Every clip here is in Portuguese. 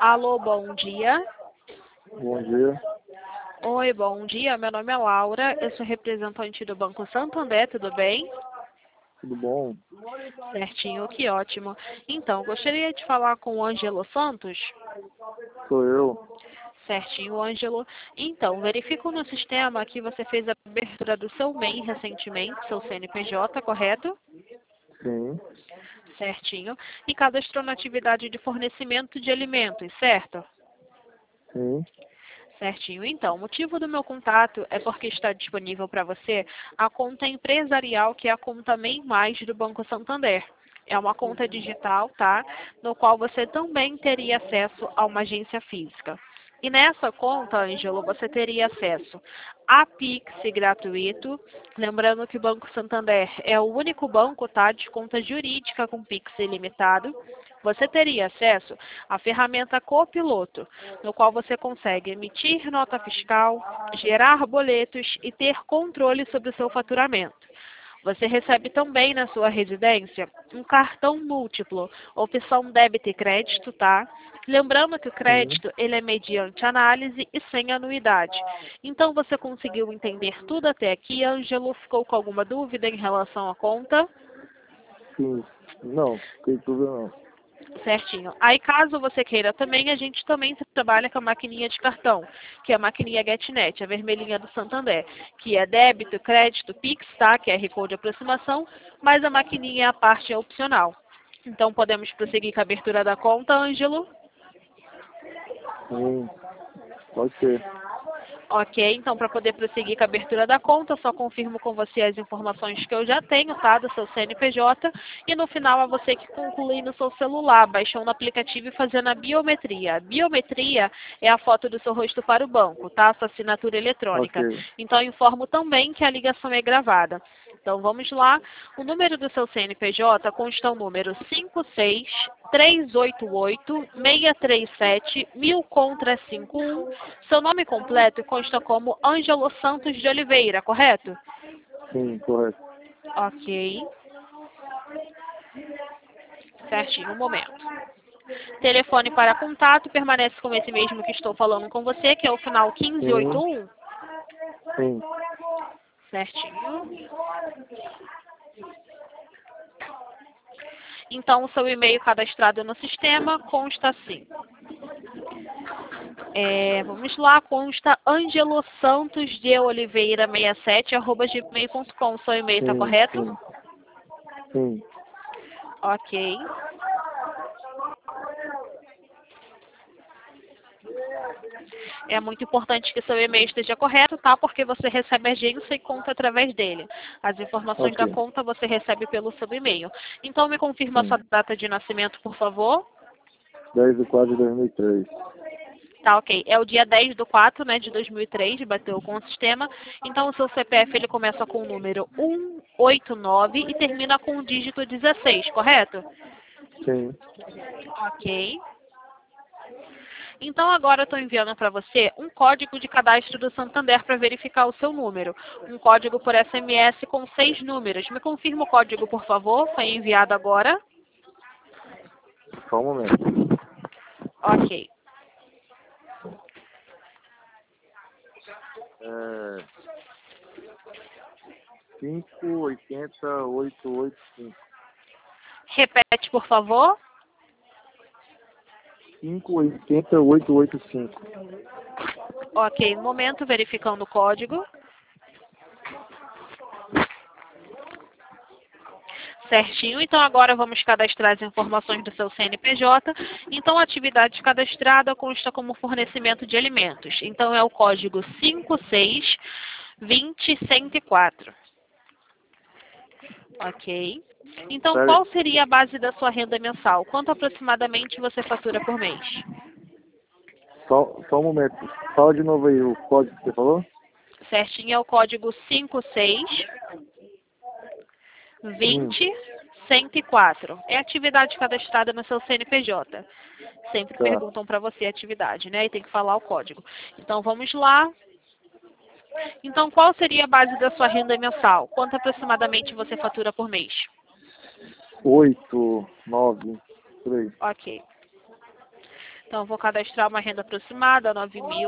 Alô, bom dia. Bom dia, Oi, bom dia. Meu nome é Laura. Eu sou representante do Banco Santander, tudo bem? tudo bom? Certinho, que ótimo. Então, gostaria de falar com o Ângelo Santos. Sou eu. Certinho, Ângelo. Então, verifico no sistema que você fez a abertura do seu MEI recentemente, seu CNPJ, correto? Sim, Certinho. E cadastrou na atividade de fornecimento de alimentos, certo? sim, Certinho. Então, o motivo do meu contato é porque está disponível para você a conta empresarial, que é a conta MEI Mais do Banco Santander. É uma conta digital, tá? No qual você também teria acesso a uma agência física. E nessa conta, Ângelo, você teria acesso a Pix gratuito. Lembrando que o Banco Santander é o único banco, tá, de conta jurídica com Pix ilimitado. Você teria acesso à ferramenta Copiloto, no qual você consegue emitir nota fiscal, gerar boletos e ter controle sobre o seu faturamento. Você recebe também na sua residência um cartão múltiplo, opção débito e crédito, tá? Lembrando que o sim, crédito ele é mediante análise e sem anuidade. Então você conseguiu entender tudo até aqui, Ângelo? Ficou com alguma dúvida em relação à conta? sim. Não, fiquei dúvida não. Certinho. Aí, caso você queira também, a gente também trabalha com a maquininha de cartão, que é a maquininha GetNet, a vermelhinha do Santander, que é débito, crédito, Pix, tá? QR Code de aproximação, mas a maquininha, a parte é opcional. Então, podemos prosseguir com a abertura da conta, Ângelo? Sim, pode ser. Ok, então para poder prosseguir com a abertura da conta, eu só confirmo com você as informações que eu já tenho, tá? Do seu CNPJ. E no final é você que conclui no seu celular, baixando o aplicativo e fazendo a biometria. A biometria é a foto do seu rosto para o banco, tá? Sua assinatura Ok, eletrônica. Então eu informo também que a ligação é gravada. Então vamos lá. O número do seu CNPJ consta o número 56388-637-1000 contra 51. Seu nome completo consta como Ângelo Santos de Oliveira, correto? sim, correto. Ok. Certinho, um momento. Telefone para contato permanece com esse mesmo que estou falando com você, que é o final Sim, 1581. sim, Certinho. Então, o seu e-mail cadastrado no sistema consta assim. Vamos lá, consta Ângelo Santos de Oliveira 67@gmail.com. Seu e-mail está sim, correto? sim, sim. Ok. É muito importante que seu e-mail esteja correto, tá? Porque você recebe agência e conta através dele. As informações Ok, da conta você recebe pelo seu e-mail. Então, me confirma a sim. sua data de nascimento, por favor. 10/4/2003. Tá, ok. É o dia 10/4, né, de 2003, bateu com o sistema. Então, o seu CPF ele começa com o número 189 e termina com o dígito 16, correto? Sim, Ok. Então, agora eu estou enviando para você um código de cadastro do Santander para verificar o seu número. Um código por SMS com 6 números. Me confirma o código, por favor. Foi enviado agora. só um momento. Ok. É 580885. Repete, por favor. 580885. Ok, um momento, verificando o código. Certinho. Então, agora vamos cadastrar as informações do seu CNPJ. Então, a atividade cadastrada consta como fornecimento de alimentos. Então, é o código 5620104. Ok. Então, Pera aí, qual seria a base da sua renda mensal? Quanto aproximadamente você fatura por mês? só um momento. Fala de novo aí o código que você falou? Certinho, é o código Hum, 5620104. É a atividade cadastrada no seu CNPJ. Sempre tá. perguntam para você a atividade, né? E tem que falar o código. Então, vamos lá. Então, qual seria a base da sua renda mensal? Quanto aproximadamente você fatura por mês? 8, 9, por aí. Ok. Então, eu vou cadastrar uma renda aproximada, 9.000.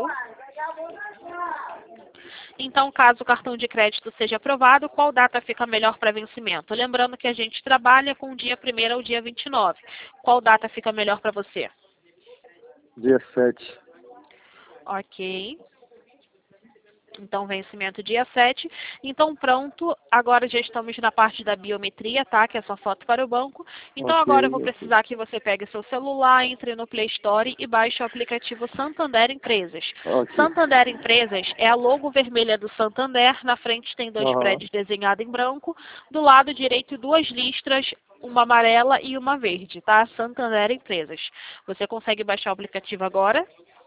Então, caso o cartão de crédito seja aprovado, qual data fica melhor para vencimento? Lembrando que a gente trabalha com o dia 1º ao dia 29. Qual data fica melhor para você? Dia 7. Ok. Então, vencimento dia 7. Então, pronto. Agora já estamos na parte da biometria, tá? Que é sua foto para o banco. Então, agora eu vou Ok. precisar que você pegue seu celular, entre no Play Store e baixe o aplicativo Santander Empresas. Ok. Santander Empresas é a logo vermelha do Santander. Na frente tem 2 Aham. prédios desenhados em branco. Do lado direito, 2 listras, uma amarela e uma verde, tá? Santander Empresas. Você consegue baixar o aplicativo agora?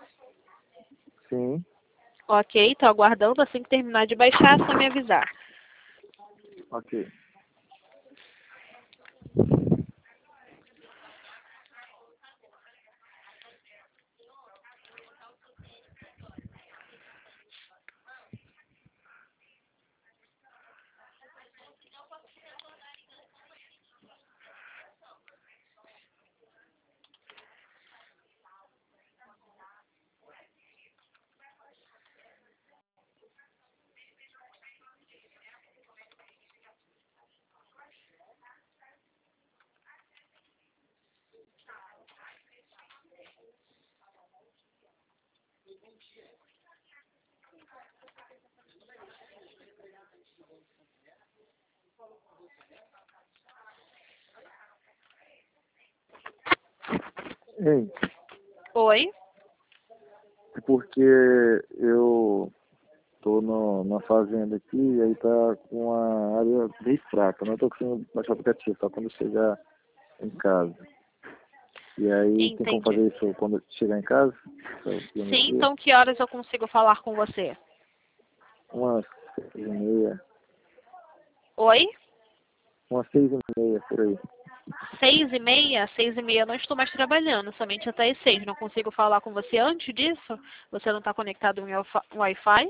Sim. Ok, estou aguardando. Assim que terminar de baixar, é só me avisar. Ok. Ei, Oi? porque eu tô na fazenda aqui e aí tá com a área bem fraca. Não tô conseguindo baixar o aplicativo, só quando chegar em casa. E aí tem como Entendi. fazer isso quando chegar em casa? Essa Sim, biometria? então que horas eu consigo falar com você? Umas 6h30. Oi? Umas 6h30 por aí. 6h30? 6h30 eu não estou mais trabalhando, somente até as 6. Não consigo falar com você antes disso? Você não está conectado em Wi-Fi?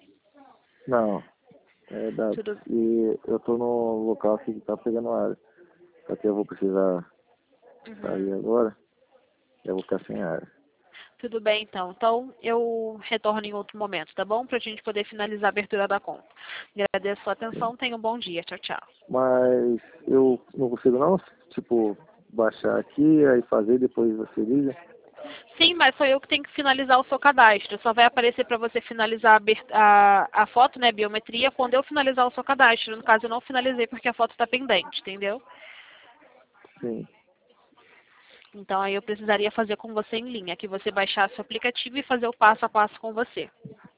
Não, é da. Tudo, E eu tô no local aqui que tá pegando área. Só que eu vou precisar sair uhum. agora, eu vou ficar sem área. Tudo bem, então. Então, eu retorno em outro momento, tá bom? Para a gente poder finalizar a abertura da conta. Agradeço a sua atenção. Tenha um bom dia. Tchau, tchau. Mas eu não consigo não, tipo, baixar aqui, aí fazer, depois você liga. Sim, mas sou eu que tenho que finalizar o seu cadastro. Só vai aparecer para você finalizar a foto, né, biometria, quando eu finalizar o seu cadastro. No caso, eu não finalizei porque a foto está pendente, entendeu? Sim, Então, aí eu precisaria fazer com você em linha, que você baixasse o aplicativo e fazer o passo a passo com você.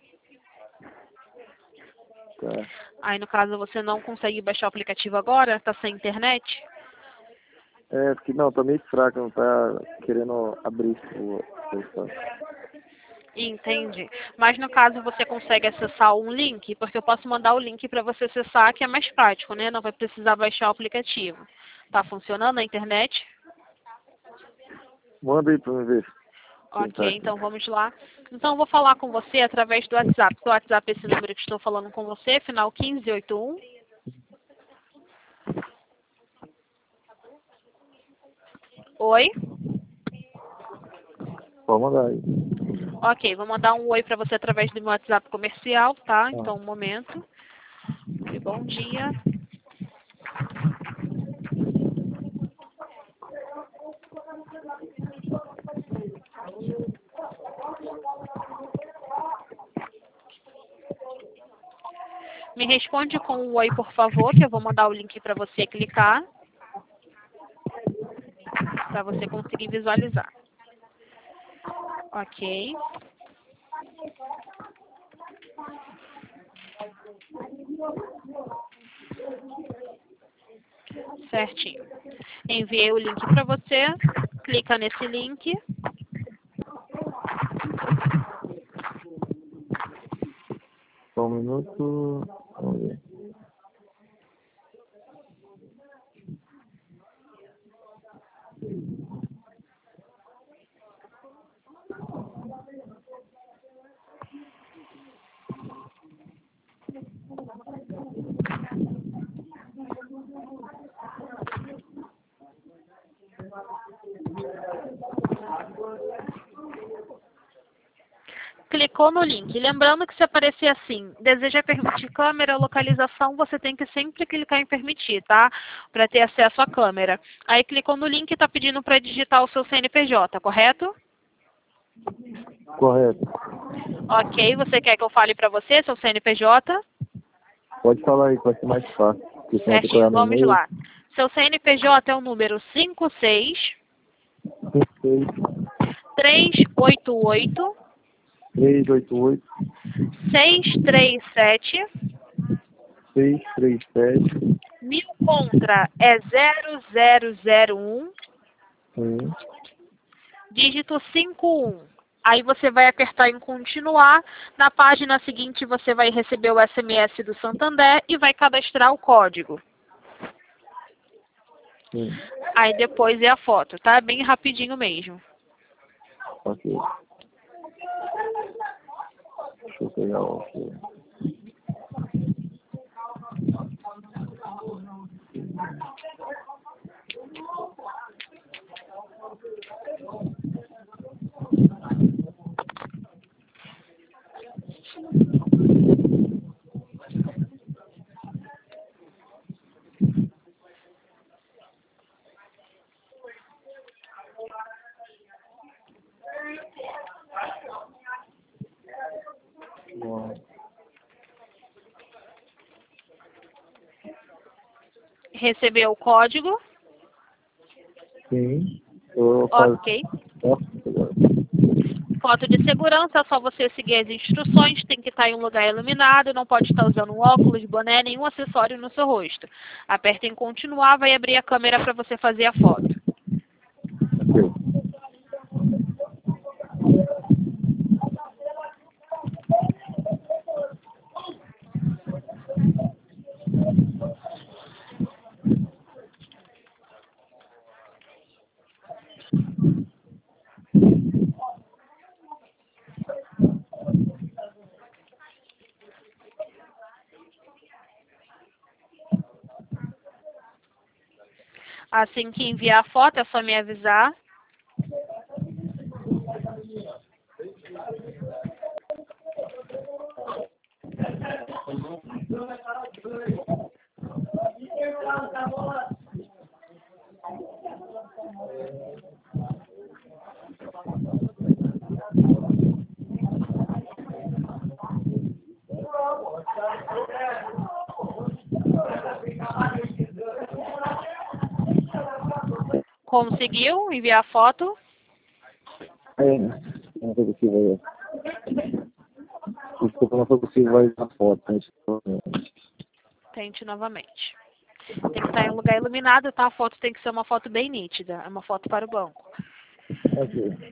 tá. Aí, no caso, você não consegue baixar o aplicativo agora, está sem internet? É, porque não, tá meio fraco, não tá querendo abrir o espaço. Entende. Mas no caso você consegue acessar um link, porque eu posso mandar o link para você acessar, que é mais prático, né? Não vai precisar baixar o aplicativo. Tá funcionando a internet? Manda aí pra mim ver. Ok, Tentar aqui. então vamos lá. Então eu vou falar com você através do WhatsApp. O WhatsApp é esse número que estou falando com você, final 1581. Oi? Pode mandar aí. Ok, vou mandar um oi para você através do meu WhatsApp comercial, tá? Ah, Então, um momento. Oi, bom dia. Me responde com um oi, por favor, que eu vou mandar o link para você clicar, para você conseguir visualizar. Ok. Certinho. Enviei o link para você. Clica nesse link. só um minuto. Vamos ver. Clicou no link. Lembrando que se aparecer assim, deseja permitir câmera ou localização, você tem que sempre clicar em permitir, tá? Para ter acesso à câmera. Aí clicou no link e está pedindo para digitar o seu CNPJ, correto? Correto. Ok, você quer que eu fale para você seu CNPJ? Pode falar aí, pode ser mais fácil. Porque senão eu tô Certinho, correndo no vamos e-mail. lá. Seu CNPJ é o número 56 56 388 388 637. 637 Mil contra é 0001, dígito 51. Aí você vai apertar em continuar. Na página seguinte você vai receber o SMS do Santander e vai cadastrar o código. Sim. Aí depois é a foto, tá? Bem rapidinho mesmo. Ok. Deixa eu pegar o aqui. Bom, Recebeu o código? sim. Eu faço. Ok. Foto de segurança, é só você seguir as instruções, tem que estar em um lugar iluminado, não pode estar usando um óculos, boné, nenhum acessório no seu rosto. Aperta em continuar, vai abrir a câmera para você fazer a foto. Ok. Assim que enviar a foto, é só me avisar. Conseguiu enviar a foto? Não foi possível. Desculpa, não foi possível ver a foto. Né? Tente novamente. Tem que estar em um lugar iluminado, tá? A foto tem que ser uma foto bem nítida. É uma foto para o banco. Ok.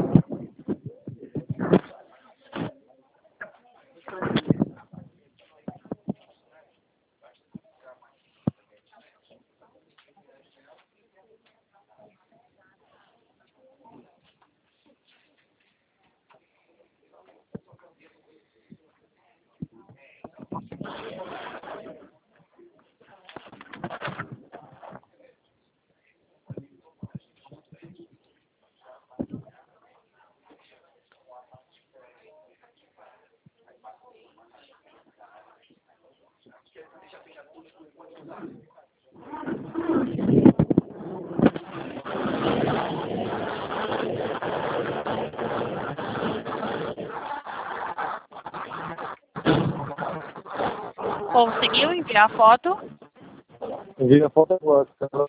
Conseguiu enviar a foto? Envia a foto agora.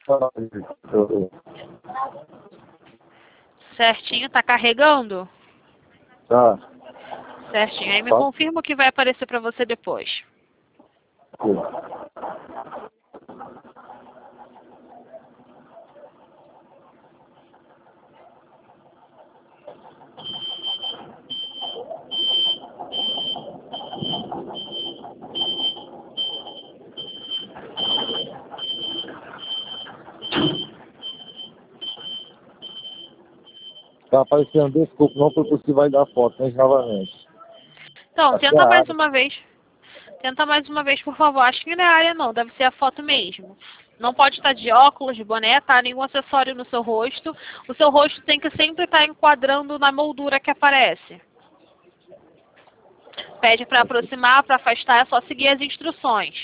Certinho, tá carregando? Tá. Certinho. Aí me Tá. confirma o que vai aparecer para você depois. Ok. Tá aparecendo, desculpa, não foi possível dar foto, mas novamente. Então, Aqui é tenta a mais área. uma vez. Tenta mais uma vez, por favor. Acho que não é a área não, deve ser a foto mesmo. Não pode estar de óculos, de boné, tá? Nenhum acessório no seu rosto. O seu rosto tem que sempre estar enquadrando na moldura que aparece. Pede para aproximar, para afastar, é só seguir as instruções.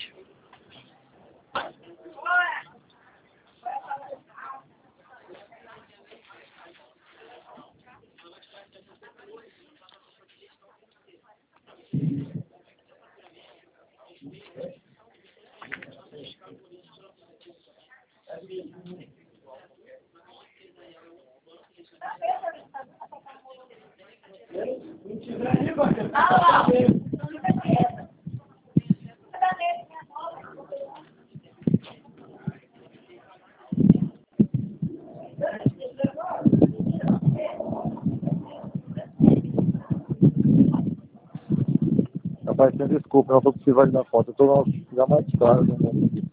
Rapaz, sem desculpa, não foi possível ali na foto. Eu tô no lugar mais claro do mundo.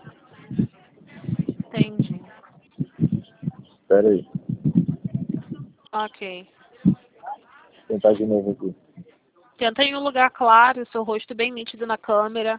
Entendi. Espera aí. Ok. Vou tentar de novo aqui. Tenta em um lugar claro, seu rosto bem nítido na câmera.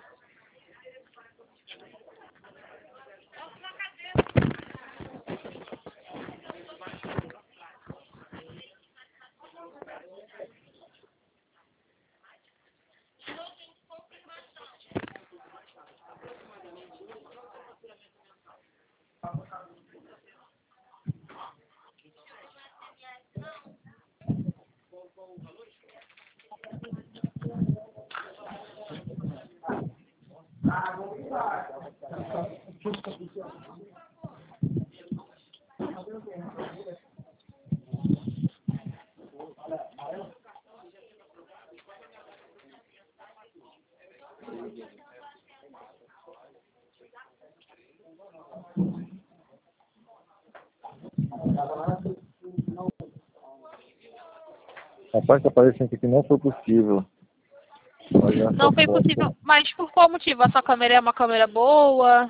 Rapaz, tá parecendo que não foi possível. Olha Não essa foi foto. possível, mas por qual motivo? A sua câmera é uma câmera boa?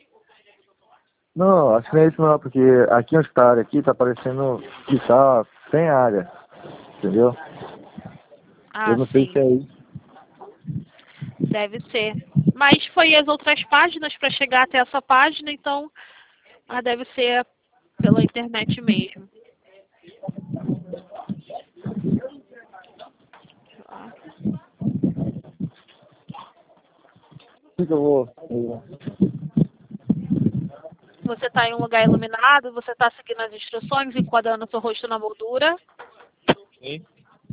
Não, acho que não é isso não, porque aqui onde tá a área aqui tá parecendo que tá sem área. Entendeu? Ah, Eu não sei sim. se é isso. Deve ser. Mas foi as outras páginas para chegar até essa página, então deve ser pela internet mesmo. O que eu vou. Você está em um lugar iluminado, você está seguindo as instruções, enquadrando o seu rosto na moldura. Sim.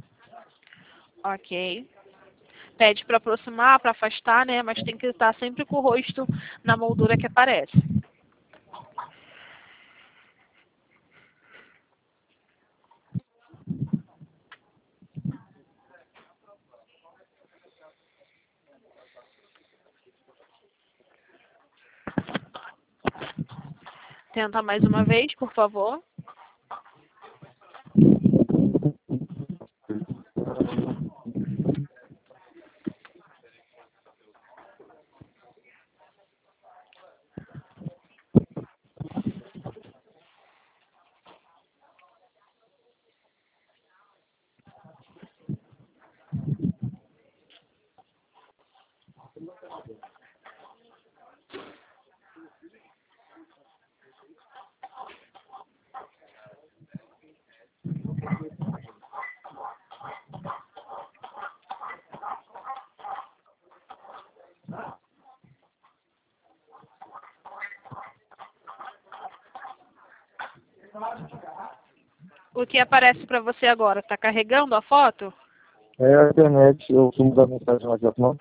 Ok. Pede para aproximar, para afastar, né? Mas tem que estar sempre com o rosto na moldura que aparece. Tenta mais uma vez, por favor. O que aparece para você agora? Está carregando a foto? É a internet, eu vou mudar a mensagem no WhatsApp, não?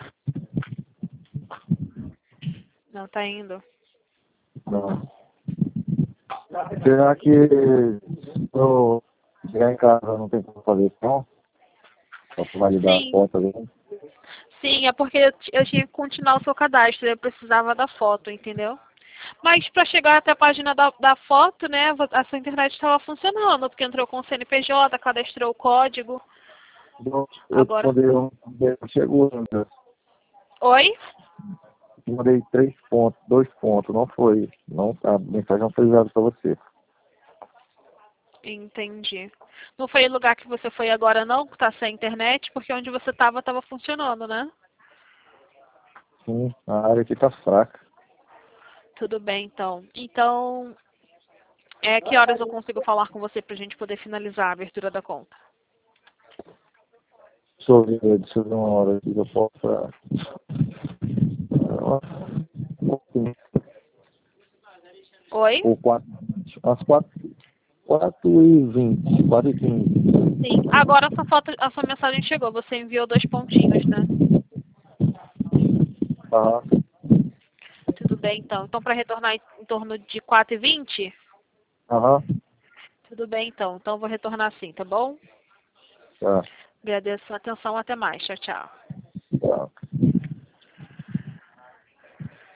Não, está indo. Não. Será que eu chegar em casa não tem como fazer isso, não? Posso validar a Sim, foto ali? sim, é porque eu tinha que continuar o seu cadastro, eu precisava da foto, entendeu? Mas para chegar até a página da foto, né, a sua internet estava funcionando, porque entrou com o CNPJ, cadastrou o código. Eu te Agora. mandei chegou, né? Oi? Eu mandei 3 pontos, 2 pontos, não foi. Não, a mensagem não foi usada para você. Entendi. Não foi o lugar que você foi agora não, que tá sem internet, porque onde você estava funcionando, né? Sim, a área aqui tá fraca. Tudo bem, então. Então, que horas eu consigo falar com você para a gente poder finalizar a abertura da conta? Deixa eu ver uma hora aqui que eu posso. Oi? Ou 4, às 4h20, 4h15. Sim. Agora a sua mensagem chegou. Você enviou 2 pontinhos, né? Aham. Tudo bem, então. Então, para retornar em torno de 4h20? Aham. Tudo bem, então. Então, eu vou retornar assim, tá bom? Tá. Agradeço a atenção. Até mais. Tchau, tchau. Tá.